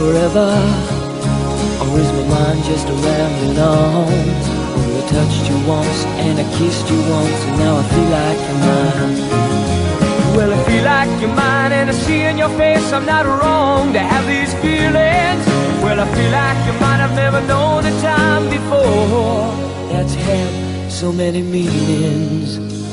forever, or is my mind just a rambling on? Well, I touched you once and I kissed you once, and now I feel like you're mine. Well, I feel like you're mine, and I see in your face I'm not wrong to have these feelings. Well, I feel like you're mine, I've never known a time before that's had so many meanings.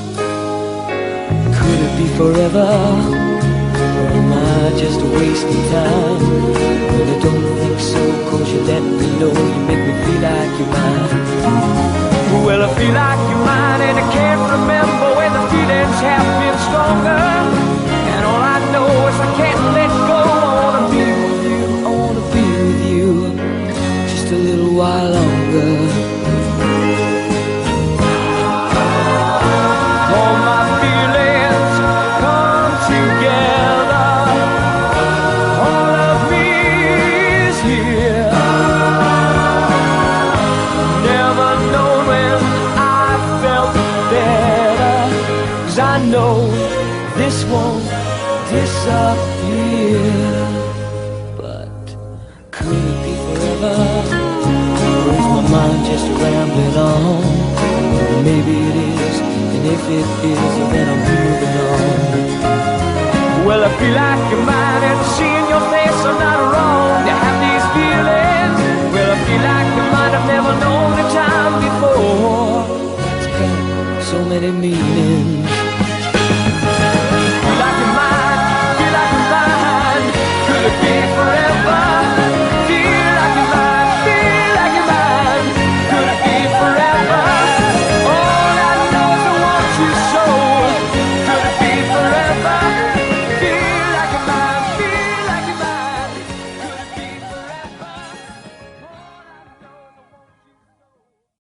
Could it be forever, or am I just wasting time? Well, I don't think so, 'cause you let me know, you make me feel like you're mine. Well, I feel like you're mine, and I can't remember when the feelings have been stronger. And all I know is I can't let go. I wanna be with you, I wanna be with you just a little while longer. All my feelings come together, all of me is here. Never known when I felt better, 'cause I know this won't disappear. But could it be forever, or is my mind just rambling on? Maybe it is, and if it is, then I'm moving on. Well, I feel like you're mine, and seeing your face I'm not wrong to have these feelings. Well, I feel like you're mine, I've never known a time before that's had so many meanings.